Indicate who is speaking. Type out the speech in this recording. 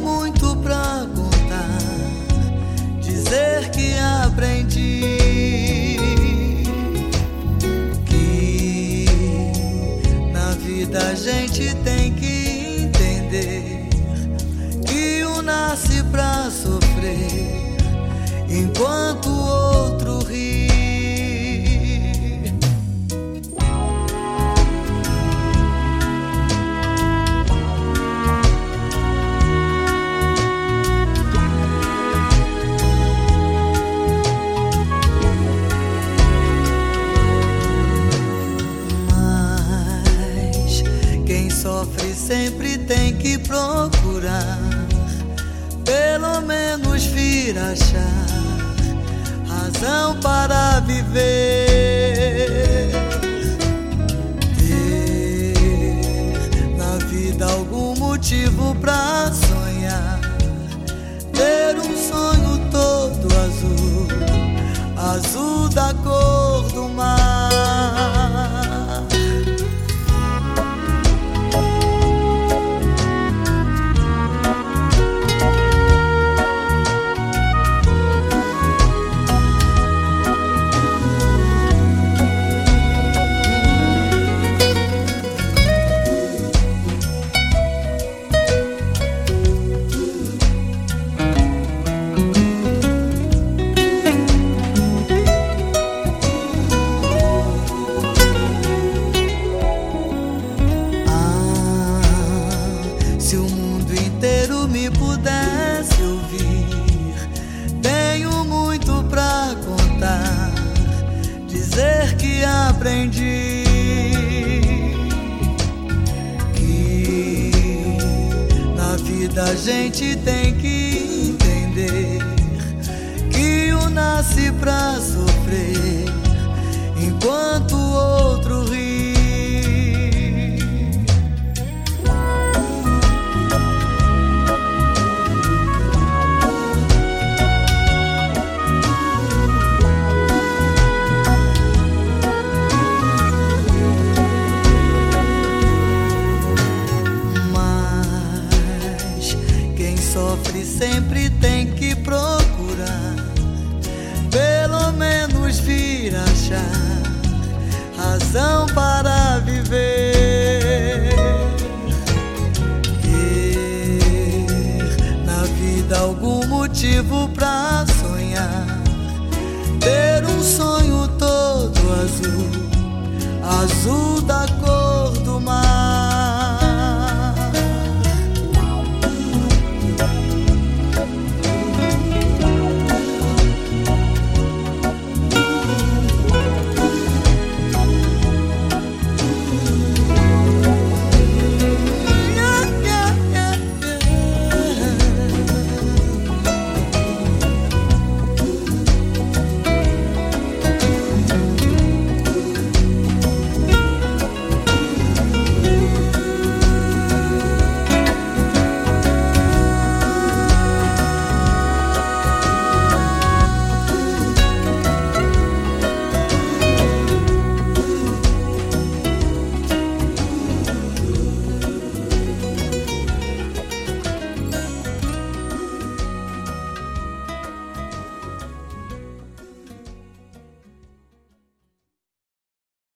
Speaker 1: muito pra contar, dizer que aprendi que na vida a gente tem que entender que um nasce pra sofrer enquanto o outro ri. Mas quem sofre sempre tem que procurar pelo menos vir achar razão para viver, ter na vida algum motivo pra sonhar, ter um sonho todo azul, azul da cor do mar. Se o mundo inteiro me pudesse ouvir, tenho muito pra contar, dizer que aprendi que na vida a gente tem que entender que um nasce pra sofrer enquanto o outro ri. Sofre sempre tem que procurar pelo menos vir achar razão para viver, ter na vida algum motivo pra sonhar, ter um sonho todo azul, azul da cor do mar.